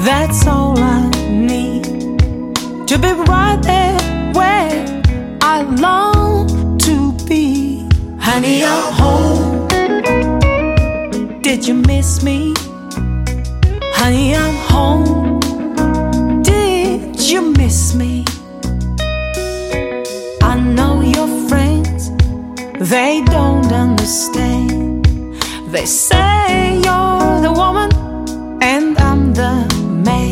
That's all I need, to be right there where I long to be. Honey, I'm home. Did you miss me? Honey, I'm home. Did you miss me? I know your friends, they don't understand. They say you're the woman and I'm the